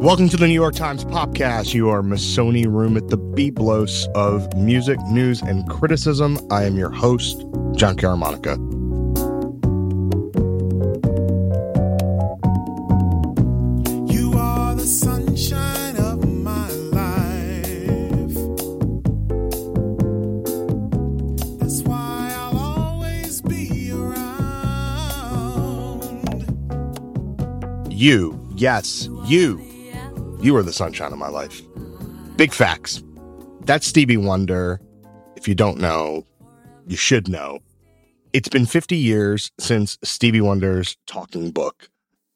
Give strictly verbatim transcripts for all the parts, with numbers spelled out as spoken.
Welcome to the New York Times Popcast, your Masoni room at the Byblos of music, news, and criticism. I am your host, John Caramonica. You are the sunshine of my life. That's why I'll always be around. You, yes, you. You are the sunshine of my life. Big facts. That's Stevie Wonder. If you don't know, you should know. It's been fifty years since Stevie Wonder's Talking Book.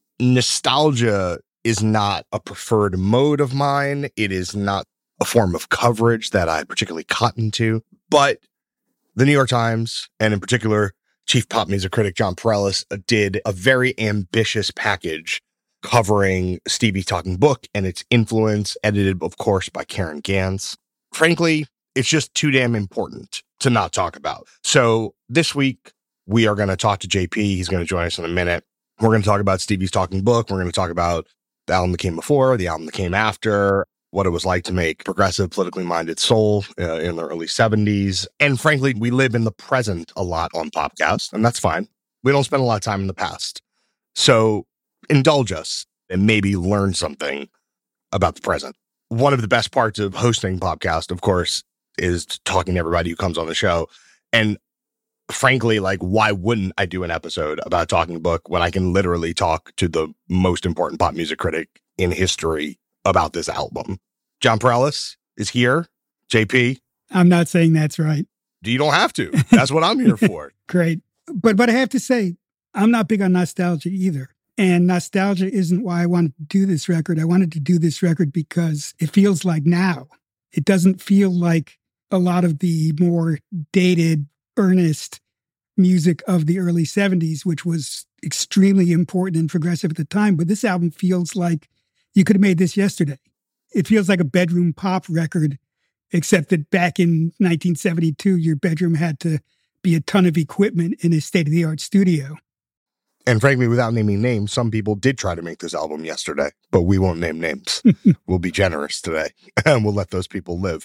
Nostalgia is not a preferred mode of mine. It is not a form of coverage that I particularly cotton to. But the New York Times, and in particular, chief pop music critic Jon Pareles, did a very ambitious package covering Stevie's Talking Book and its influence, edited, of course, by Karen Gans. Frankly, it's just too damn important to not talk about. So this week, we are going to talk to J P. He's going to join us in a minute. We're going to talk about Stevie's Talking Book. We're going to talk about the album that came before, the album that came after, what it was like to make progressive, politically minded soul uh, in the early seventies. And frankly, we live in the present a lot on Popcast, and that's fine. We don't spend a lot of time in the past. So indulge us and maybe learn something about the present. One of the best parts of hosting Popcast, of course, is talking to everybody who comes on the show. And frankly, like, why wouldn't I do an episode about a Talking Book when I can literally talk to the most important pop music critic in history about this album? Jon Pareles is here. J P. I'm not saying that's right. You don't have to. That's what I'm here for. Great. But but I have to say, I'm not big on nostalgia either. And nostalgia isn't why I wanted to do this record. I wanted to do this record because it feels like now. It doesn't feel like a lot of the more dated, earnest music of the early seventies, which was extremely important and progressive at the time. But this album feels like you could have made this yesterday. It feels like a bedroom pop record, except that back in nineteen seventy-two, your bedroom had to be a ton of equipment in a state-of-the-art studio. And frankly, without naming names, some people did try to make this album yesterday, but we won't name names. We'll be generous today, and we'll let those people live.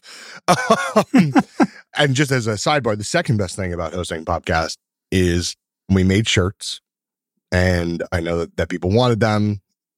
Um, and just as a sidebar, the second best thing about hosting Popcast is we made shirts, and I know that, that people wanted them,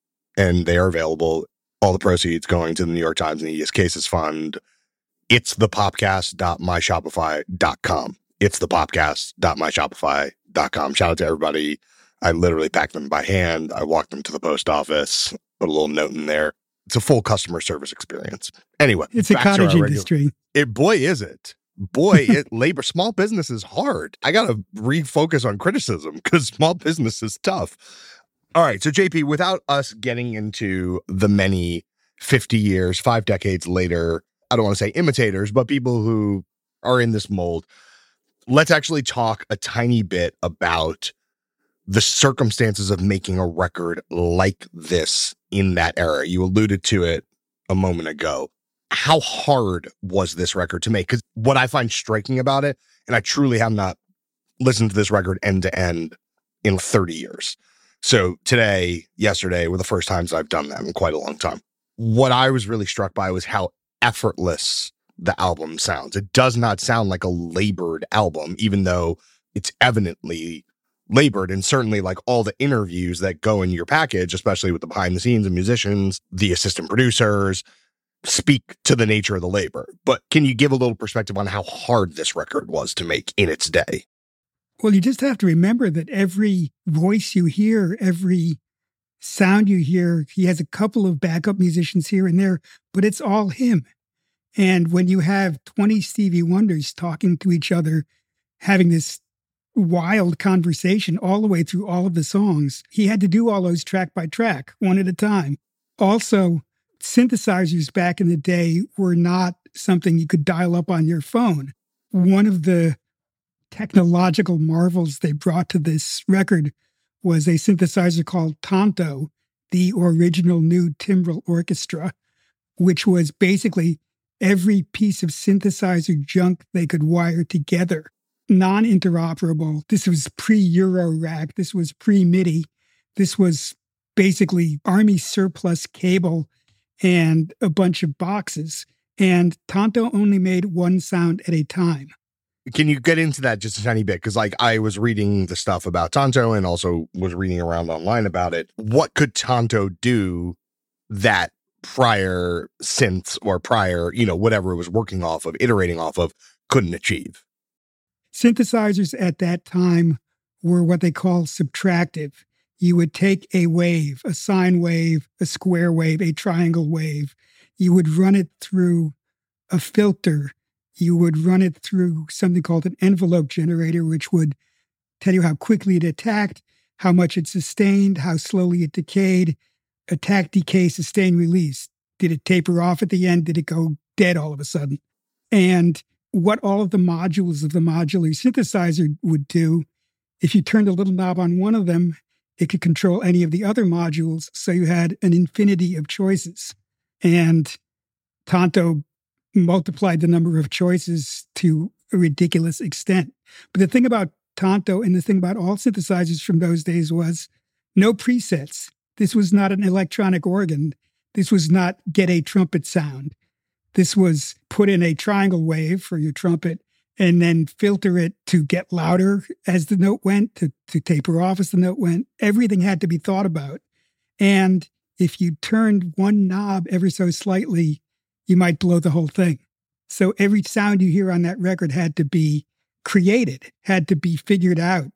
and they are available. All the proceeds going to the New York Times and the E S Cases Fund. It's the popcast dot my shopify dot com. It's the popcast dot my shopify dot com. Shout out to everybody. I literally packed them by hand. I walked them to the post office, put a little note in there. It's a full customer service experience. Anyway, it's a cottage industry. It, boy, is it. Boy, it labor, small business is hard. I got to refocus on criticism because small business is tough. All right. So J P, without us getting into the many fifty years, five decades later, I don't want to say imitators, but people who are in this mold, let's actually talk a tiny bit about the circumstances of making a record like this in that era. You alluded to it a moment ago. How hard was this record to make? Because what I find striking about it, and I truly have not listened to this record end to end in thirty years. So today, yesterday were the first times I've done that in quite a long time. What I was really struck by was how effortless the album sounds. It does not sound like a labored album, even though it's evidently labored, and certainly like all the interviews that go in your package, especially with the behind the scenes and musicians, the assistant producers, speak to the nature of the labor. But can you give a little perspective on how hard this record was to make in its day? Well, you just have to remember that every voice you hear, every sound you hear, he has a couple of backup musicians here and there, but it's all him. And when you have twenty Stevie Wonders talking to each other, having this wild conversation all the way through all of the songs, he had to do all those track by track, one at a time. Also, synthesizers back in the day were not something you could dial up on your phone. One of the technological marvels they brought to this record was a synthesizer called Tonto, the original new timbral orchestra, which was basically every piece of synthesizer junk they could wire together. Non-interoperable. This was pre-Eurorack. This was pre-MIDI. This was basically Army surplus cable and a bunch of boxes. And Tonto only made one sound at a time. Can you get into that just a tiny bit? Because, like, I was reading the stuff about Tonto and also was reading around online about it. What could Tonto do that prior synths or prior, you know, whatever it was working off of, iterating off of, couldn't achieve? Synthesizers at that time were what they call subtractive. You would take a wave, a sine wave, a square wave, a triangle wave. You would run it through a filter. You would run it through something called an envelope generator, which would tell you how quickly it attacked, how much it sustained, how slowly it decayed, attack, decay, sustain, release. Did it taper off at the end? Did it go dead all of a sudden? And what all of the modules of the modular synthesizer would do, if you turned a little knob on one of them, it could control any of the other modules. So you had an infinity of choices. And Tonto multiplied the number of choices to a ridiculous extent. But the thing about Tonto and the thing about all synthesizers from those days was no presets. This was not an electronic organ. This was not get a trumpet sound. This was put in a triangle wave for your trumpet and then filter it to get louder as the note went, to, to taper off as the note went. Everything had to be thought about. And if you turned one knob ever so slightly, you might blow the whole thing. So every sound you hear on that record had to be created, had to be figured out.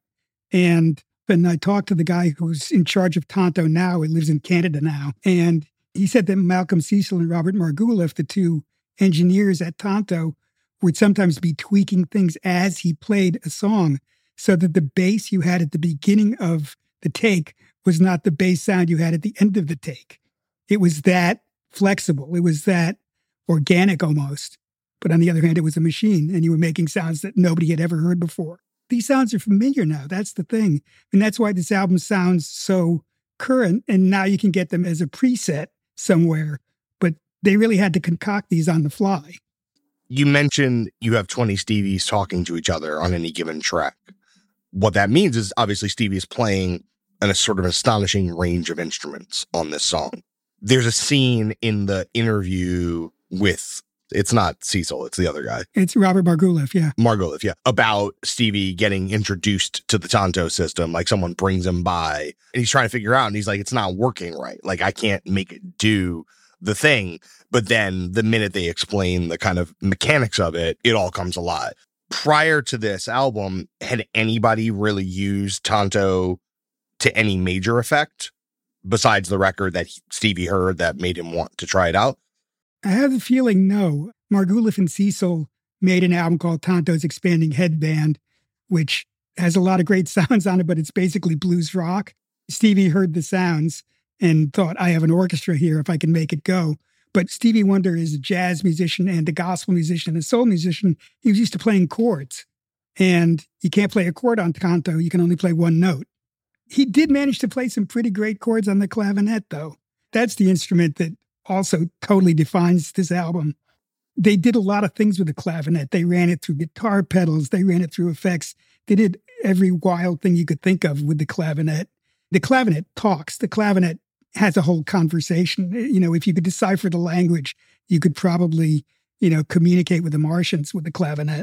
And then I talked to the guy who's in charge of Tonto now. He lives in Canada now. And he said that Malcolm Cecil and Robert Margouleff, the two engineers at Tonto, would sometimes be tweaking things as he played a song so that the bass you had at the beginning of the take was not the bass sound you had at the end of the take. It was that flexible. It was that organic almost. But on the other hand, it was a machine and you were making sounds that nobody had ever heard before. These sounds are familiar now. That's the thing. And that's why this album sounds so current. And now you can get them as a preset somewhere. But they really had to concoct these on the fly. You mentioned you have twenty Stevies talking to each other on any given track. What that means is obviously Stevie is playing an, a sort of astonishing range of instruments on this song. There's a scene in the interview with, it's not Cecil, it's the other guy. It's Robert Margouleff, yeah. Margouleff, yeah. About Stevie getting introduced to the Tonto system. Like someone brings him by and he's trying to figure out and he's like, it's not working right. Like I can't make it do the thing. But then the minute they explain the kind of mechanics of it, it all comes alive. Prior to this album, had anybody really used Tonto to any major effect besides the record that he, Stevie heard that made him want to try it out? I have the feeling no. Margouleff and Cecil made an album called Tonto's Expanding Headband, which has a lot of great sounds on it, but it's basically blues rock. Stevie heard the sounds and thought, I have an orchestra here if I can make it go. But Stevie Wonder is a jazz musician and a gospel musician, a soul musician. He was used to playing chords. And you can't play a chord on Tonto. You can only play one note. He did manage to play some pretty great chords on the clavinet, though. That's the instrument that also totally defines this album. They did a lot of things with the clavinet. They ran it through guitar pedals. They ran it through effects. They did every wild thing you could think of with the clavinet. The clavinet talks. The clavinet has a whole conversation. You know, if you could decipher the language, you could probably, you know, communicate with the Martians with the clavinet.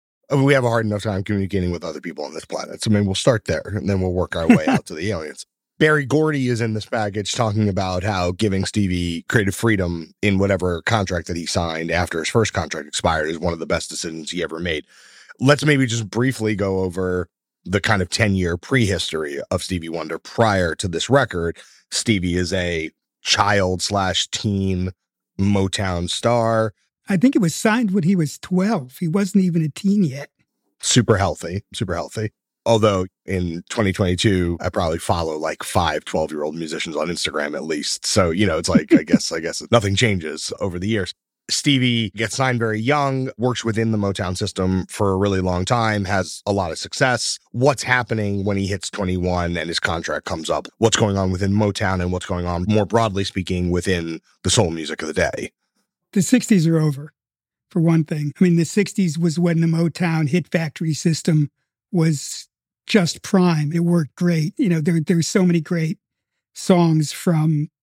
We have a hard enough time communicating with other people on this planet. So maybe we'll start there and then we'll work our way out to the aliens. Berry Gordy is in this package talking about how giving Stevie creative freedom in whatever contract that he signed after his first contract expired is one of the best decisions he ever made. Let's maybe just briefly go over the kind of ten-year prehistory of Stevie Wonder prior to this record. Stevie is a child slash teen Motown star. I think it was signed when he was twelve. He wasn't even a teen yet. Super healthy, super healthy. Although in twenty twenty-two, I probably follow like five twelve-year-old musicians on Instagram at least. So, you know, it's like, I guess, I guess nothing changes over the years. Stevie gets signed very young, works within the Motown system for a really long time, has a lot of success. What's happening when he hits twenty-one and his contract comes up? What's going on within Motown and what's going on, more broadly speaking, within the soul music of the day? The sixties are over, for one thing. I mean, the sixties was when the Motown hit factory system was just prime. It worked great. You know, there there's so many great songs from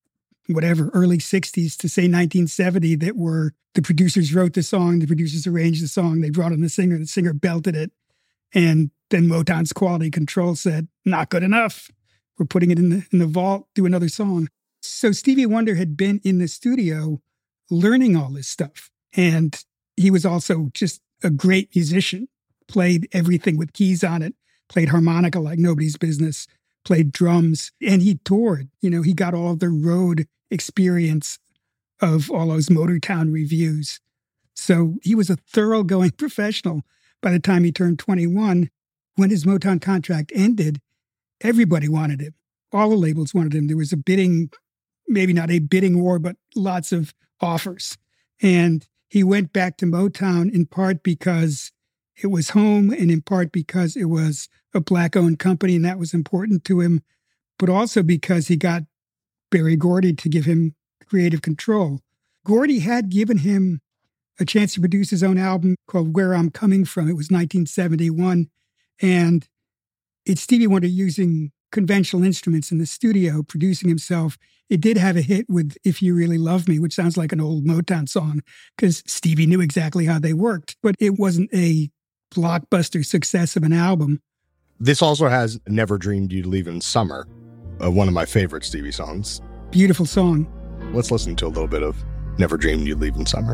whatever, early sixties to say nineteen seventy that were the producers wrote the song, the producers arranged the song, they brought in the singer, the singer belted it. And then Motown's quality control said, not good enough. We're putting it in the, in the vault, do another song. So Stevie Wonder had been in the studio learning all this stuff. And he was also just a great musician, played everything with keys on it, played harmonica like nobody's business, played drums, and he toured. You know, he got all the road experience of all those Motortown reviews. So he was a thoroughgoing professional by the time he turned twenty-one. When his Motown contract ended, everybody wanted him. All the labels wanted him. There was a bidding, maybe not a bidding war, but lots of offers. And he went back to Motown in part because it was home and in part because it was a Black-owned company and that was important to him, but also because he got Berry Gordy to give him creative control. Gordy had given him a chance to produce his own album called Where I'm Coming From. It was nineteen seventy-one, and it's Stevie Wonder using conventional instruments in the studio, producing himself. It did have a hit with If You Really Love Me, which sounds like an old Motown song because Stevie knew exactly how they worked, but it wasn't a blockbuster success of an album. This also has Never Dreamed You'd Leave in Summer, uh, one of my favorite Stevie songs. Beautiful song. Let's listen to a little bit of Never Dreamed You'd Leave in Summer.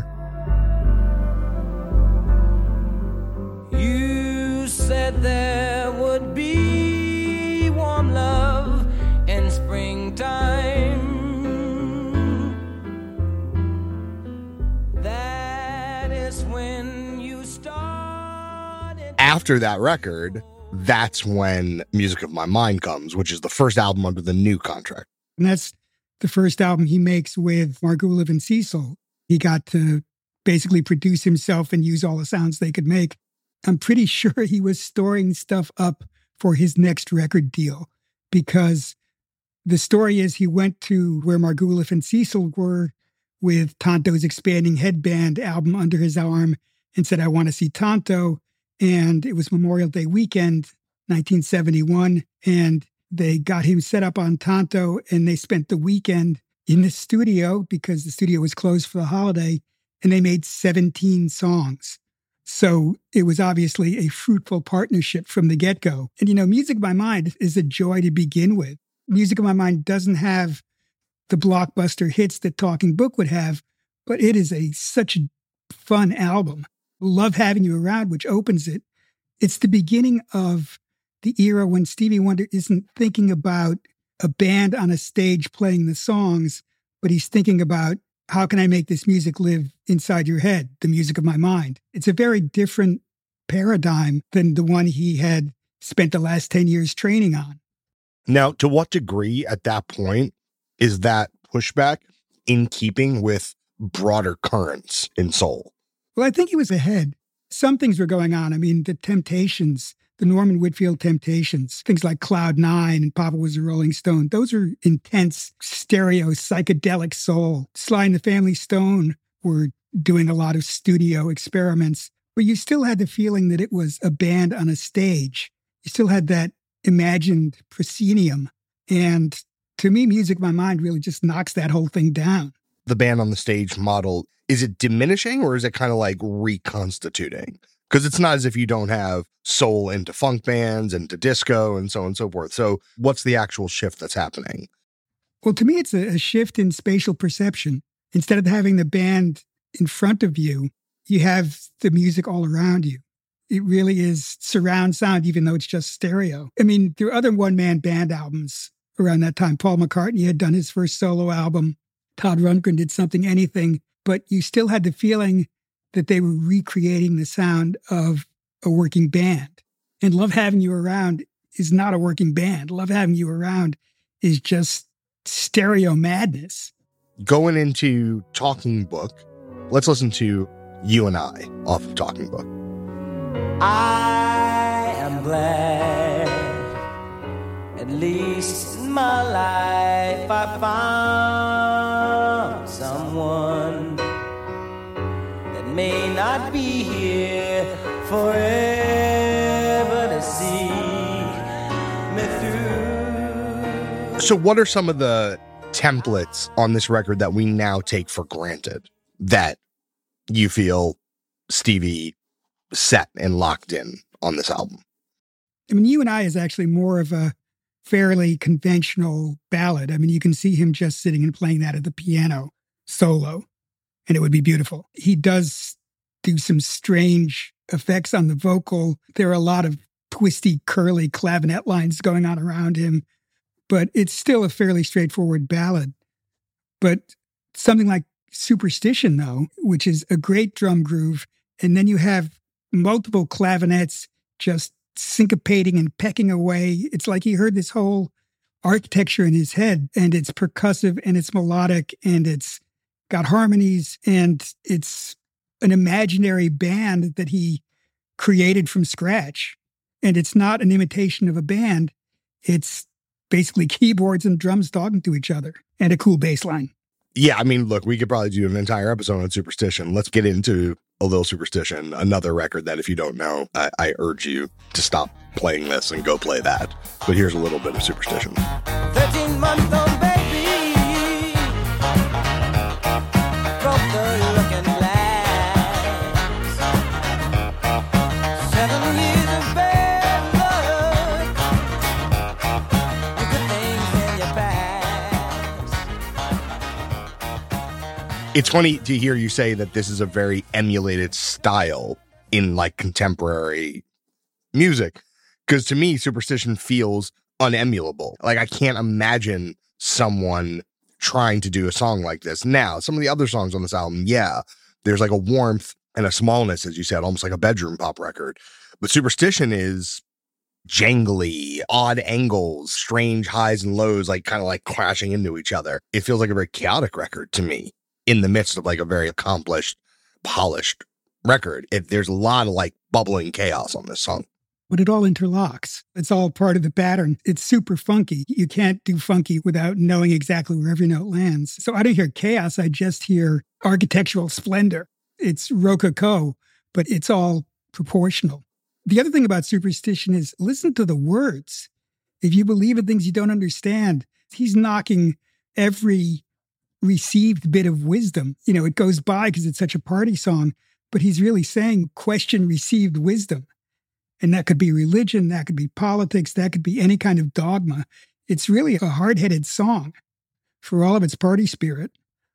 You said there would be warm love in springtime. That is when you started. After that record, that's when Music of My Mind comes, which is the first album under the new contract. And that's the first album he makes with Margouleff and Cecil. He got to basically produce himself and use all the sounds they could make. I'm pretty sure he was storing stuff up for his next record deal because the story is he went to where Margouleff and Cecil were with Tonto's Expanding Headband album under his arm and said, I want to see Tonto. And it was Memorial Day weekend, nineteen seventy-one. And they got him set up on Tonto and they spent the weekend in the studio because the studio was closed for the holiday. And they made seventeen songs. So it was obviously a fruitful partnership from the get-go. And, you know, Music of My Mind is a joy to begin with. Music of My Mind doesn't have the blockbuster hits that Talking Book would have, but it is a such a fun album. Love Having You Around, which opens it. It's the beginning of the era when Stevie Wonder isn't thinking about a band on a stage playing the songs, but he's thinking about how can I make this music live inside your head, the music of my mind. It's a very different paradigm than the one he had spent the last ten years training on. Now, to what degree at that point is that pushback in keeping with broader currents in soul? Well, I think he was ahead. Some things were going on. I mean, the Temptations, the Norman Whitfield Temptations, things like Cloud Nine and Papa Was a Rolling Stone, those are intense stereo psychedelic soul. Sly and the Family Stone were doing a lot of studio experiments, but you still had the feeling that it was a band on a stage. You still had that imagined proscenium. And to me, Music of My Mind really just knocks that whole thing down. The band on the stage model, is it diminishing or is it kind of like reconstituting? Because it's not as if you don't have soul into funk bands, into disco, and so on and so forth. So what's the actual shift that's happening? Well, to me, it's a, a shift in spatial perception. Instead of having the band in front of you, you have the music all around you. It really is surround sound, even though it's just stereo. I mean, there are other one-man band albums around that time. Paul McCartney had done his first solo album. Todd Rundgren did Something Anything. But you still had the feeling that they were recreating the sound of a working band. And Love Having You Around is not a working band. Love Having You Around is just stereo madness. Going into Talking Book, let's listen to You and I off of Talking Book. I am glad, at least in my life, I found someone that may not be here forever to see me through. So what are some of the templates on this record that we now take for granted that you feel Stevie set and locked in on this album? I mean, You and I is actually more of a fairly conventional ballad. I mean, you can see him just sitting and playing that at the piano solo, and it would be beautiful. He does do some strange effects on the vocal. There are a lot of twisty, curly clavinet lines going on around him, but it's still a fairly straightforward ballad. But something like Superstition, though, which is a great drum groove, and then you have multiple clavinets just syncopating and pecking away. It's like he heard this whole architecture in his head, and it's percussive and it's melodic and it's got harmonies, and it's an imaginary band that he created from scratch. And it's not an imitation of a band. It's basically keyboards and drums talking to each other and a cool bass line. Yeah, I mean, look, we could probably do an entire episode on Superstition. Let's get into a little Superstition, another record that if you don't know, I, I urge you to stop playing this and go play that. But here's a little bit of Superstition. thirteen months old baby broke the looking glass. Seven years of bad luck, the good things in your past. It's funny to hear you say that this is a very emulated style in like contemporary music, because to me, Superstition feels unemulable. Like, I can't imagine someone trying to do a song like this. Now, some of the other songs on this album, yeah, there's like a warmth and a smallness, as you said, almost like a bedroom pop record. But Superstition is jangly, odd angles, strange highs and lows, like kind of like crashing into each other. It feels like a very chaotic record to me in the midst of like a very accomplished, polished record. It, there's a lot of like bubbling chaos on this song. But it all interlocks. It's all part of the pattern. It's super funky. You can't do funky without knowing exactly where every note lands. So I don't hear chaos. I just hear architectural splendor. It's rococo, but it's all proportional. The other thing about Superstition is listen to the words. If you believe in things you don't understand, he's knocking every received bit of wisdom. You know, it goes by because it's such a party song, but he's really saying question received wisdom. And that could be religion, that could be politics, that could be any kind of dogma. It's really a hard-headed song for all of its party spirit.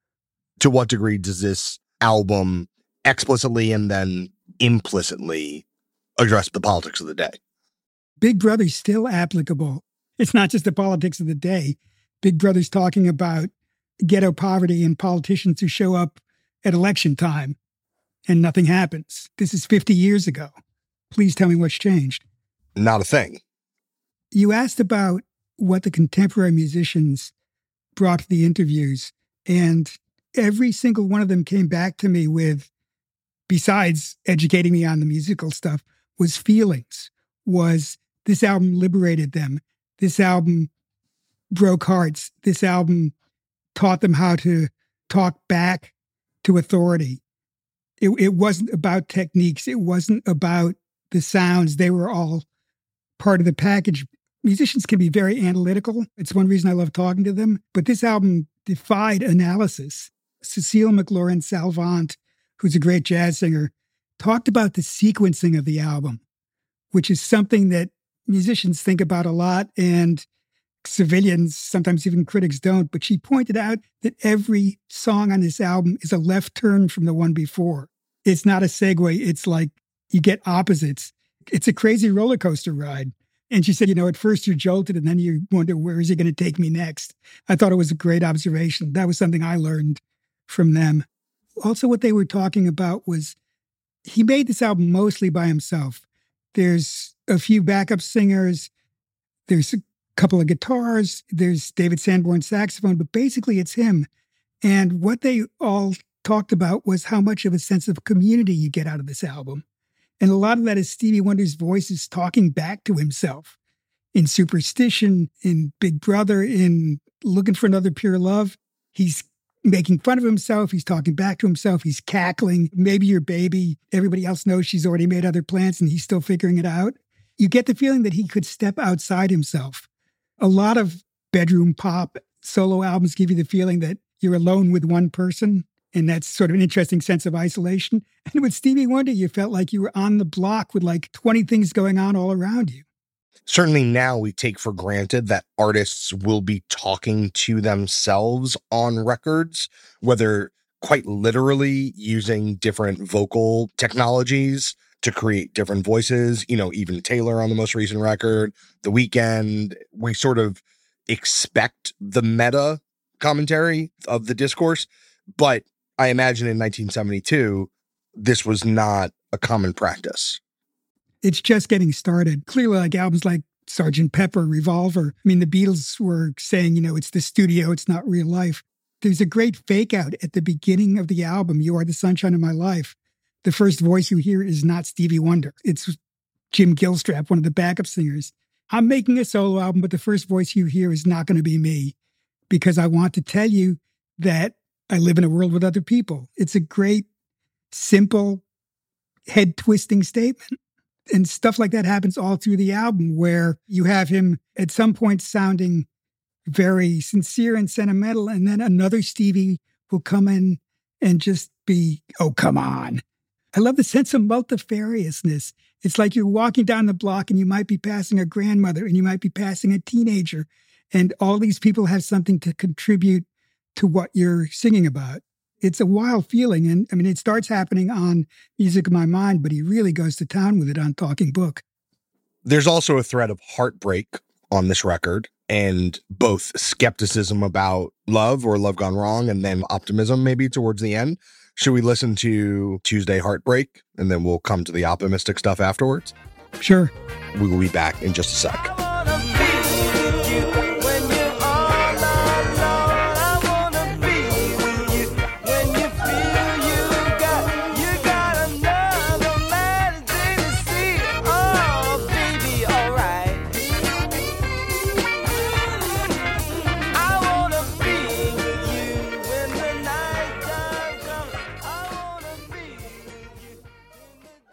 To what degree does this album explicitly and then implicitly address the politics of the day? Big Brother's still applicable. It's not just the politics of the day. Big Brother's talking about ghetto poverty and politicians who show up at election time and nothing happens. This is fifty years ago. Please tell me what's changed. Not a thing. You asked about what the contemporary musicians brought to the interviews, and every single one of them came back to me with, besides educating me on the musical stuff, was feelings, was this album liberated them. This album broke hearts. This album taught them how to talk back to authority. It, it wasn't about techniques. It wasn't about the sounds. They were all part of the package. Musicians can be very analytical. It's one reason I love talking to them. But this album defied analysis. Cecile McLaurin-Salvant, who's a great jazz singer, talked about the sequencing of the album, which is something that musicians think about a lot and civilians, sometimes even critics, don't. But she pointed out that every song on this album is a left turn from the one before. It's not a segue. It's like you get opposites. It's a crazy roller coaster ride. And she said, you know, at first you're jolted and then you wonder, where is he going to take me next? I thought it was a great observation. That was something I learned from them. Also, what they were talking about was he made this album mostly by himself. There's a few backup singers. There's a couple of guitars. There's David Sanborn saxophone, but basically it's him. And what they all talked about was how much of a sense of community you get out of this album. And a lot of that is Stevie Wonder's voice is talking back to himself. In Superstition, in Big Brother, in Looking for Another Pure Love, he's making fun of himself. He's talking back to himself. He's cackling. Maybe your baby, everybody else knows she's already made other plans and he's still figuring it out. You get the feeling that he could step outside himself. A lot of bedroom pop solo albums give you the feeling that you're alone with one person. And that's sort of an interesting sense of isolation. And with Stevie Wonder, you felt like you were on the block with like twenty things going on all around you. Certainly now we take for granted that artists will be talking to themselves on records, whether quite literally using different vocal technologies to create different voices. You know, even Taylor on the most recent record, The Weeknd, we sort of expect the meta commentary of the discourse. But I imagine in nineteen seventy-two, this was not a common practice. It's just getting started. Clearly, like albums like Sergeant Pepper, Revolver. I mean, the Beatles were saying, you know, it's the studio, it's not real life. There's a great fake out at the beginning of the album, You Are the Sunshine of My Life. The first voice you hear is not Stevie Wonder. It's Jim Gilstrap, one of the backup singers. I'm making a solo album, but the first voice you hear is not going to be me because I want to tell you that I live in a world with other people. It's a great, simple, head-twisting statement. And stuff like that happens all through the album where you have him at some point sounding very sincere and sentimental. And then another Stevie will come in and just be, oh, come on. I love the sense of multifariousness. It's like you're walking down the block and you might be passing a grandmother and you might be passing a teenager. And all these people have something to contribute to what you're singing about. It's a wild feeling. And I mean, it starts happening on Music of My Mind, but he really goes to town with it on Talking Book. There's also a thread of heartbreak on this record and both skepticism about love or love gone wrong and then optimism maybe towards the end. Should we listen to Tuesday Heartbreak and then we'll come to the optimistic stuff afterwards? Sure. We will be back in just a sec. I wanna be with you when you're all alone. I wanna be with you when you feel you got you got another man to see. Oh, baby, alright. I wanna be with you when the night time comes. I wanna be with you in the day.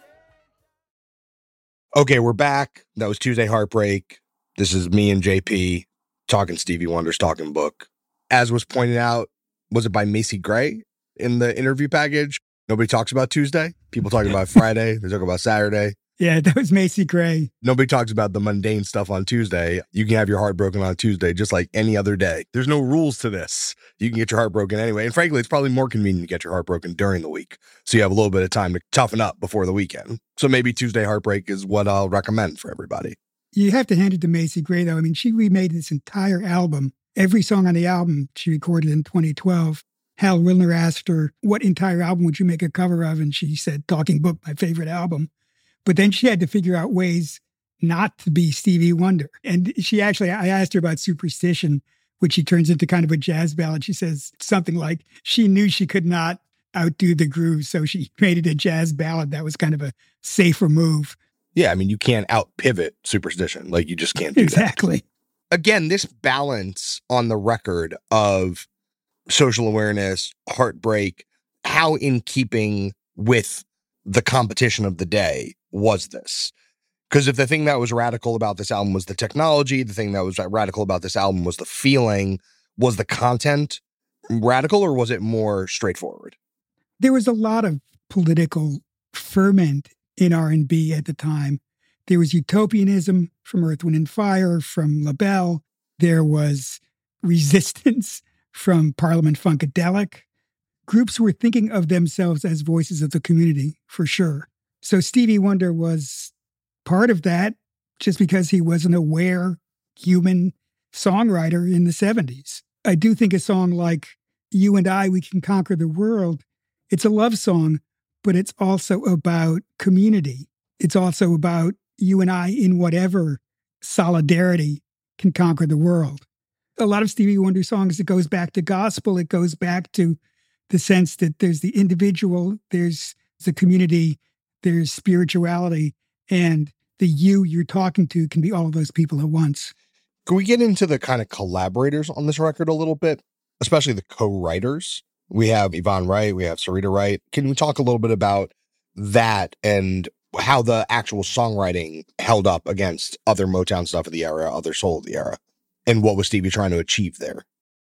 Okay, we're back. That was Tuesday Heartbreak. This is me and J P talking Stevie Wonder's Talking Book. As was pointed out, was it by Macy Gray in the interview package? Nobody talks about Tuesday. People talk about Friday. They talk about Saturday. Yeah, that was Macy Gray. Nobody talks about the mundane stuff on Tuesday. You can have your heart broken on Tuesday, just like any other day. There's no rules to this. You can get your heart broken anyway. And frankly, it's probably more convenient to get your heart broken during the week. So you have a little bit of time to toughen up before the weekend. So maybe Tuesday Heartbreak is what I'll recommend for everybody. You have to hand it to Macy Gray, though. I mean, she remade this entire album. Every song on the album she recorded in twenty twelve. Hal Wilner asked her, what entire album would you make a cover of? And she said, Talking Book, my favorite album. But then she had to figure out ways not to be Stevie Wonder. And she actually, I asked her about Superstition, which she turns into kind of a jazz ballad. She says something like she knew she could not outdo the groove, so she made it a jazz ballad. That was kind of a safer move. Yeah, I mean, you can't out pivot Superstition. Like, you just can't do Exactly. that. Again, this balance on the record of social awareness, heartbreak, how in keeping with the competition of the day was this? Because if the thing that was radical about this album was the technology, the thing that was radical about this album was the feeling, was the content radical or was it more straightforward? There was a lot of political ferment in R and B at the time. There was utopianism from Earth, Wind and Fire, from LaBelle. There was resistance from Parliament Funkadelic. Groups were thinking of themselves as voices of the community, for sure. So Stevie Wonder was part of that just because he was an aware human songwriter in the seventies. I do think a song like You and I, We Can Conquer the World, it's a love song, but it's also about community. It's also about you and I in whatever solidarity can conquer the world. A lot of Stevie Wonder songs, it goes back to gospel. It goes back to the sense that there's the individual, there's the community, there's spirituality, and the you you're talking to can be all of those people at once. Can we get into the kind of collaborators on this record a little bit, especially the co-writers? We have Yvonne Wright, we have Sarita Wright. Can we talk a little bit about that and how the actual songwriting held up against other Motown stuff of the era, other soul of the era, and what was Stevie trying to achieve there?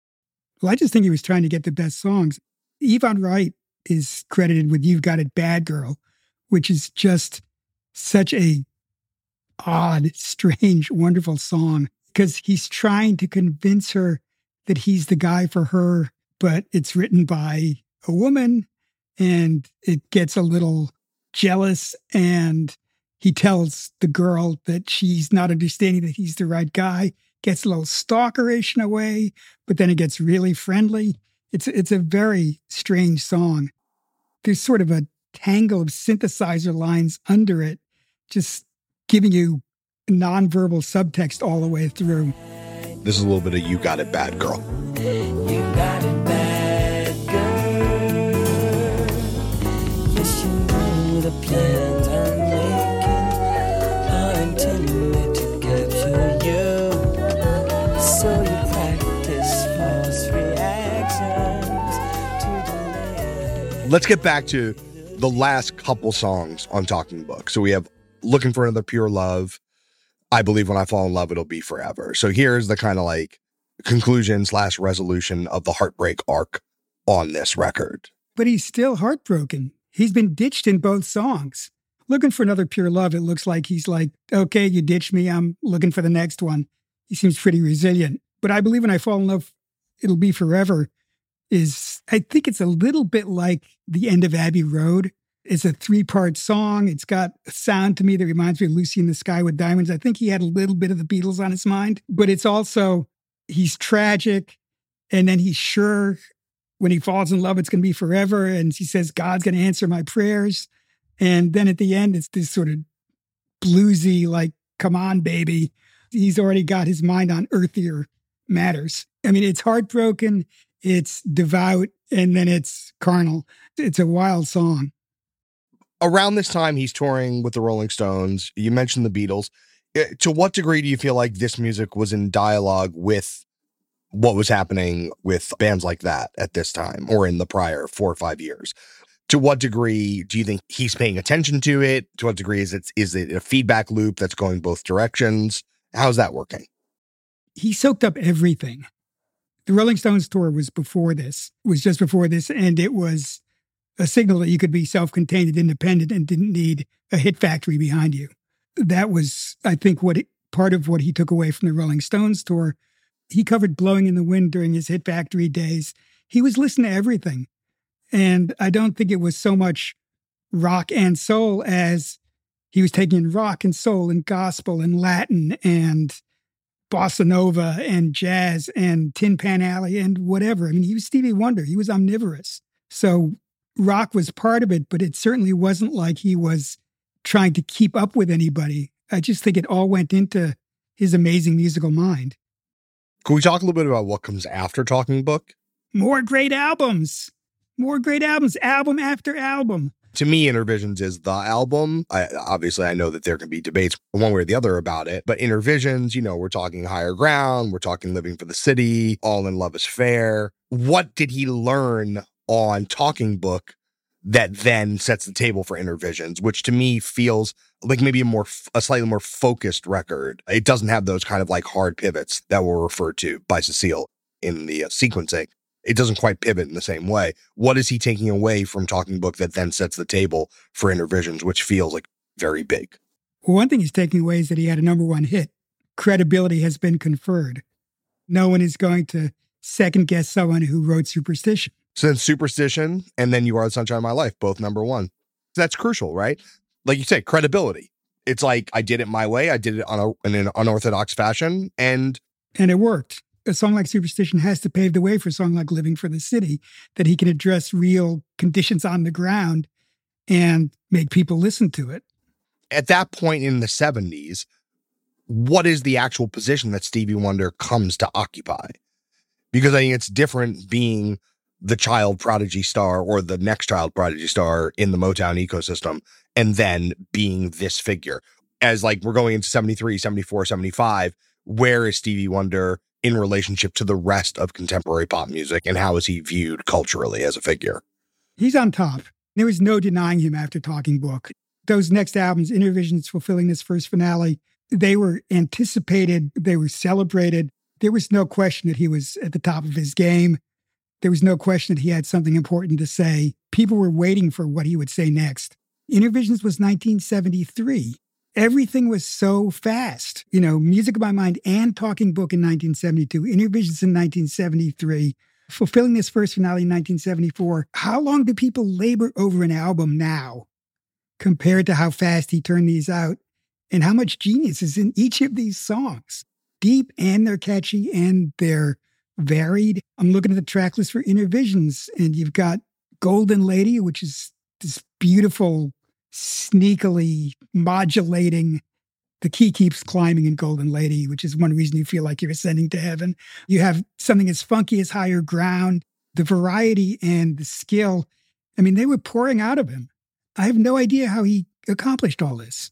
Well, I just think he was trying to get the best songs. Yvonne Wright is credited with You've Got It Bad Girl, which is just such a odd, strange, wonderful song because he's trying to convince her that he's the guy for her, but it's written by a woman and it gets a little jealous and he tells the girl that she's not understanding that he's the right guy, gets a little stalkerish in a way, but then it gets really friendly. It's, it's a very strange song. There's sort of a tangle of synthesizer lines under it, just giving you nonverbal subtext all the way through. This is a little bit of You Got It Bad Girl. You got it bad, girl. Yes, you know the plans I'm making are intended to capture you. So you practice false reactions to delay. Let's get back to the last couple songs on Talking Book. So we have Looking for Another Pure Love, I Believe When I Fall in Love It'll Be Forever. So here's the kind of like conclusion slash resolution of the heartbreak arc on this record. But he's still heartbroken. He's been ditched in both songs. Looking for Another Pure Love, it looks like he's like, okay, you ditched me, I'm looking for the next one. He seems pretty resilient. But I Believe When I Fall in Love It'll Be Forever is, I think it's a little bit like the end of Abbey Road. It's a three-part song. It's got a sound to me that reminds me of Lucy in the Sky with Diamonds. I think he had a little bit of the Beatles on his mind, but it's also, he's tragic, and then he's sure when he falls in love, it's going to be forever, and he says, God's going to answer my prayers. And then at the end, it's this sort of bluesy, like, come on, baby. He's already got his mind on earthier matters. I mean, it's heartbroken, it's devout, and then it's carnal. It's a wild song. Around this time, he's touring with the Rolling Stones. You mentioned the Beatles. To what degree do you feel like this music was in dialogue with what was happening with bands like that at this time or in the prior four or five years? To what degree do you think he's paying attention to it? To what degree is it, is it a feedback loop that's going both directions? How's that working? He soaked up everything. The Rolling Stones tour was before this, was just before this, and it was a signal that you could be self-contained and independent and didn't need a hit factory behind you. That was, I think, what it, part of what he took away from the Rolling Stones tour. He covered Blowing in the Wind during his hit factory days. He was listening to everything. And I don't think it was so much rock and soul as he was taking rock and soul and gospel and Latin and bossa nova and jazz and Tin Pan Alley and whatever. I mean, he was Stevie Wonder. He was omnivorous. So rock was part of it, but it certainly wasn't like he was trying to keep up with anybody. I just think it all went into his amazing musical mind. Can we talk a little bit about what comes after Talking Book? More great albums. More great albums, album after album. To me, Intervisions is the album. I, obviously, I know that there can be debates one way or the other about it, but Intervisions, you know, we're talking Higher Ground, we're talking Living for the City, All in Love is Fair. What did he learn on Talking Book that then sets the table for Intervisions, which to me feels like maybe a more, a slightly more focused record? It doesn't have those kind of like hard pivots that were referred to by Cecile in the uh, sequencing. It doesn't quite pivot in the same way. What is he taking away from Talking Book that then sets the table for Intervisions, which feels like very big? Well, one thing he's taking away is that he had a number one hit. Credibility has been conferred. No one is going to second guess someone who wrote Superstition. So then Superstition and then You Are the Sunshine of My Life, both number one. That's crucial, right? Like you say, credibility. It's like, I did it my way. I did it on a, in an unorthodox fashion. And and it worked. A song like Superstition has to pave the way for a song like Living for the City, that he can address real conditions on the ground and make people listen to it. At that point in the seventies, what is the actual position that Stevie Wonder comes to occupy? Because I think it's different being the child prodigy star or the next child prodigy star in the Motown ecosystem and then being this figure. As like we're going into seventy-three, seventy-four, seventy-five, where is Stevie Wonder in relationship to the rest of contemporary pop music, and how is he viewed culturally as a figure? He's on top. There was no denying him after Talking Book. Those next albums, Intervisions, Fulfilling This First Finale, they were anticipated, they were celebrated. There was no question that he was at the top of his game. There was no question that he had something important to say. People were waiting for what he would say next. Innervisions was nineteen seventy-three. Everything was so fast. You know, Music of My Mind and Talking Book in nineteen seventy-two, Innervisions in nineteen seventy-three, Fulfilling This First Finale in nineteen seventy-four. How long do people labor over an album now compared to how fast he turned these out and how much genius is in each of these songs? Deep, and they're catchy, and they're varied. I'm looking at the track list for Innervisions, and you've got Golden Lady, which is this beautiful, sneakily modulating. The key keeps climbing in Golden Lady, which is one reason you feel like you're ascending to heaven. You have something as funky as Higher Ground, the variety and the skill. I mean, they were pouring out of him. I have no idea how he accomplished all this.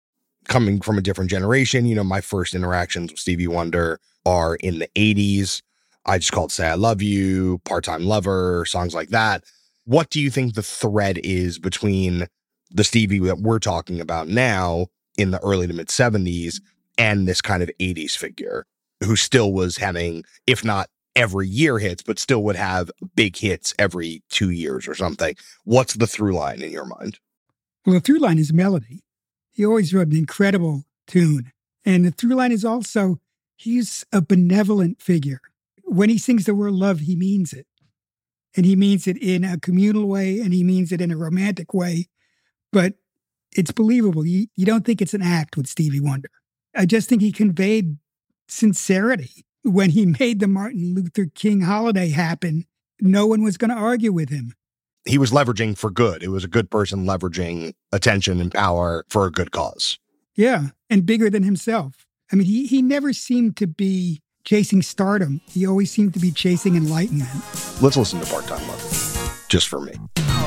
Coming from a different generation, you know, my first interactions with Stevie Wonder are in the eighties. I Just Called to Say I Love You, Part-Time Lover, songs like that. What do you think the thread is between the Stevie that we're talking about now in the early to mid seventies and this kind of eighties figure who still was having, if not every year hits, but still would have big hits every two years or something? What's the through line in your mind? Well, the through line is melody. He always wrote an incredible tune. And the through line is also, he's a benevolent figure. When he sings the word love, he means it. And he means it in a communal way, and he means it in a romantic way. But it's believable. You, you don't think it's an act with Stevie Wonder. I just think he conveyed sincerity. When he made the Martin Luther King holiday happen, no one was going to argue with him. He was leveraging for good. It was a good person leveraging attention and power for a good cause. Yeah, and bigger than himself. I mean, he, he never seemed to be chasing stardom. He always seemed to be chasing enlightenment. Let's listen to Part-Time Lover, just for me.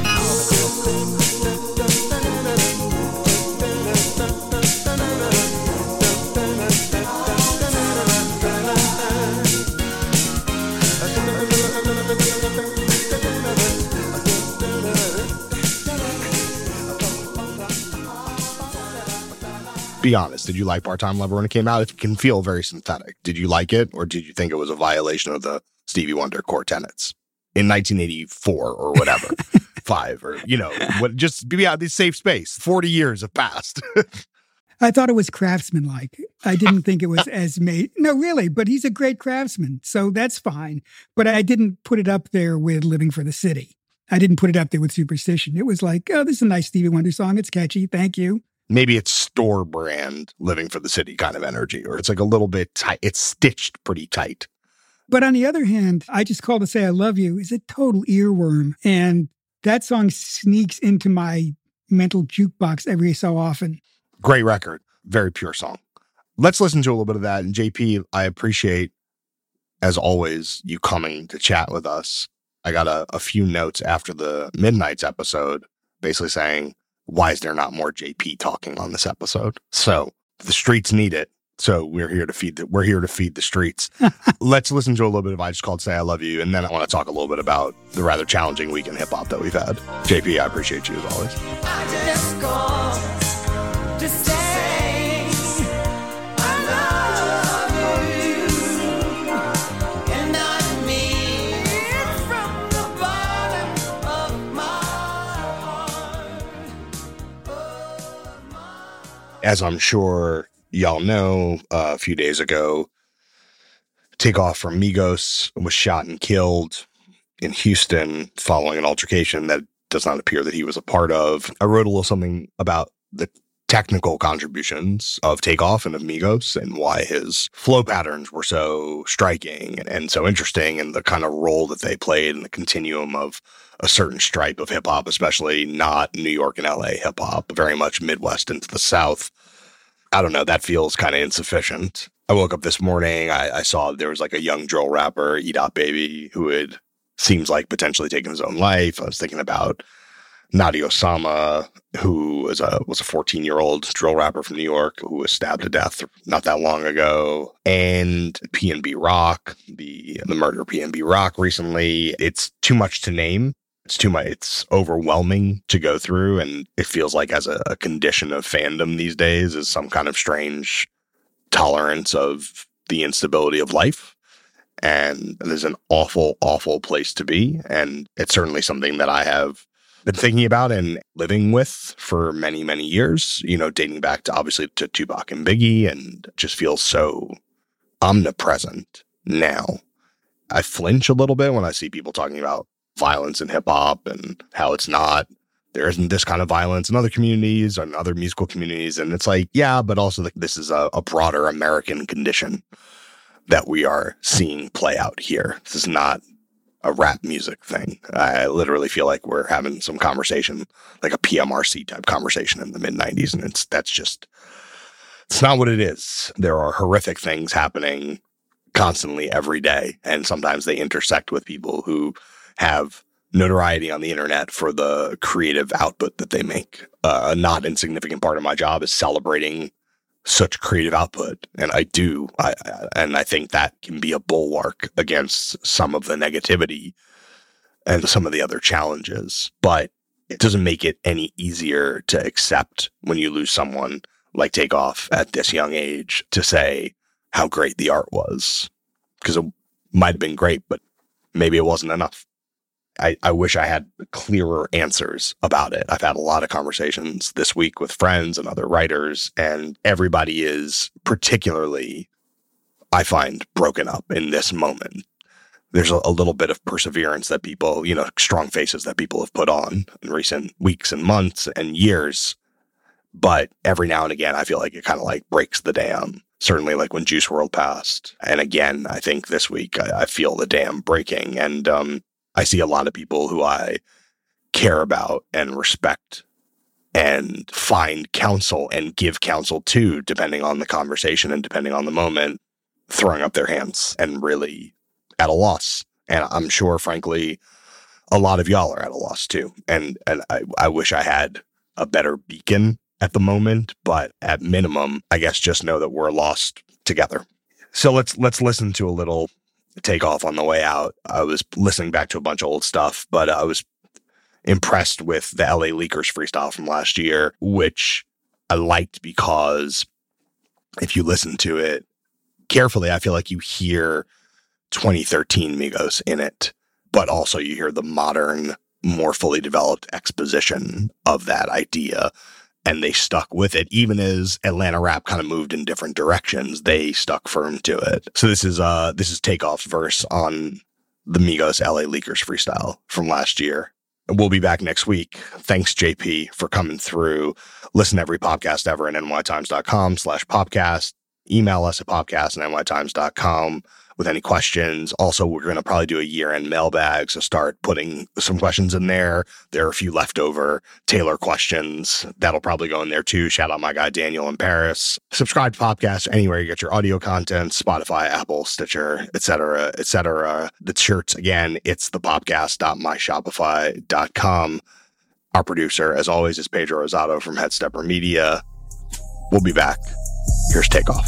Be honest, did you like Part-Time Lover when it came out? It can feel very synthetic. Did you like it, or did you think it was a violation of the Stevie Wonder core tenets in nineteen eighty-four or whatever, five or, you know, what? Just be out of this safe space. forty years have passed. I thought it was craftsman-like. I didn't think it was as made. No, really, but he's a great craftsman, so that's fine. But I didn't put it up there with Living for the City. I didn't put it up there with Superstition. It was like, oh, this is a nice Stevie Wonder song. It's catchy. Thank you. Maybe it's store brand Living for the City kind of energy, or it's like a little bit tight. It's stitched pretty tight. But on the other hand, I Just Called to Say I Love You is a total earworm. And that song sneaks into my mental jukebox every so often. Great record. Very pure song. Let's listen to a little bit of that. And J P, I appreciate, as always, you coming to chat with us. I got a, a few notes after the Midnights episode, basically saying, why is there not more J P talking on this episode? So the streets need it. So we're here to feed the, we're here to feed the streets. Let's listen to a little bit of I Just Called to Say I Love You. And then I want to talk a little bit about the rather challenging week in hip hop that we've had. J P, I appreciate you as always. I just called to say I love you, and I mean it from the bottom of my heart. As I'm sure y'all know, uh, a few days ago, Takeoff from Migos was shot and killed in Houston following an altercation that does not appear that he was a part of. I wrote a little something about the technical contributions of Takeoff and of Migos and why his flow patterns were so striking and, and so interesting, and the kind of role that they played in the continuum of a certain stripe of hip hop, especially not New York and L A hip hop, very much Midwest into the South. I don't know, that feels kind of insufficient. I woke up this morning, I, I saw there was like a young drill rapper, E Dot Baby, who had seems like potentially taking his own life. I was thinking about Nadi Osama, who was a was a fourteen-year-old drill rapper from New York who was stabbed to death not that long ago, and P N B Rock, the the murder of P N B Rock recently. It's too much to name. It's too much. It's overwhelming to go through, and it feels like as a, a condition of fandom these days is some kind of strange tolerance of the instability of life. And it is an awful, awful place to be. And it's certainly something that I have been thinking about and living with for many, many years, you know, dating back to obviously to Tupac and Biggie, and just feels so omnipresent now. I flinch a little bit when I see people talking about violence in hip hop and how it's not, there isn't this kind of violence in other communities and other musical communities. And it's like, yeah, but also like, this is a, a broader American condition that we are seeing play out here. This is not a rap music thing. I literally feel like we're having some conversation, like a P M R C type conversation in the mid nineties. And it's, that's just, it's not what it is. There are horrific things happening constantly every day. And sometimes they intersect with people who have notoriety on the internet for the creative output that they make. Uh, a not insignificant part of my job is celebrating such creative output. And I do. I, and I think that can be a bulwark against some of the negativity and some of the other challenges. But it doesn't make it any easier to accept when you lose someone like Takeoff at this young age to say how great the art was. Because it might have been great, but maybe it wasn't enough. I, I wish I had clearer answers about it. I've had a lot of conversations this week with friends and other writers, and everybody is particularly, I find, broken up in this moment. There's a, a little bit of perseverance that people, you know, strong faces that people have put on in recent weeks and months and years. But every now and again, I feel like it kind of like breaks the dam. Certainly like when Juice world passed. And again, I think this week I, I feel the dam breaking. And um, I see a lot of people who I care about and respect and find counsel and give counsel to, depending on the conversation and depending on the moment, throwing up their hands and really at a loss. And I'm sure, frankly, a lot of y'all are at a loss too. And and I, I wish I had a better beacon at the moment, but at minimum, I guess just know that we're lost together. So let's let's listen to a little Takeoff on the way out. I was listening back to a bunch of old stuff, but I was impressed with the L A Leakers freestyle from last year, which I liked because if you listen to it carefully, I feel like you hear twenty thirteen Migos in it, but also you hear the modern, more fully developed exposition of that idea. And they stuck with it, even as Atlanta rap kind of moved in different directions. They stuck firm to it. So this is uh this is Takeoff's verse on the Migos L A Leakers freestyle from last year. We'll be back next week. Thanks, J P, for coming through. Listen to every podcast ever at nytimes.com slash popcast. Email us at popcast at nytimes dot com with any questions. Also, we're going to probably do a year-end mailbag, so start putting some questions in there. There are a few leftover Taylor questions. That'll probably go in there too. Shout out my guy Daniel in Paris. Subscribe to Popcast anywhere you get your audio content, Spotify, Apple, Stitcher, et cetera, et cetera. The shirts, again, it's the popcast dot my shopify dot com. Our producer, as always, is Pedro Rosado from Headstepper Media. We'll be back. Here's Takeoff.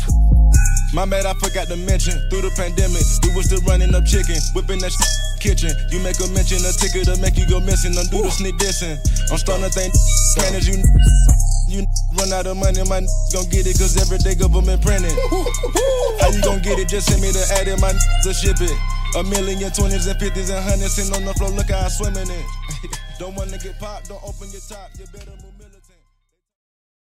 My bad, I forgot to mention, through the pandemic, we was still running up chicken, whipping that sh- kitchen. You make a mention, a ticket to make you go missing. Undo the sneak dissing. I'm starting to think, man, as you you run out of money, my gon' get it, cause every day government printing. How you gon' get it? Just send me the ad and my to ship it. A million, twenties and fifties and hundreds sitting on the floor, look how I swim in it. Don't wanna get popped, don't open your top, you better move.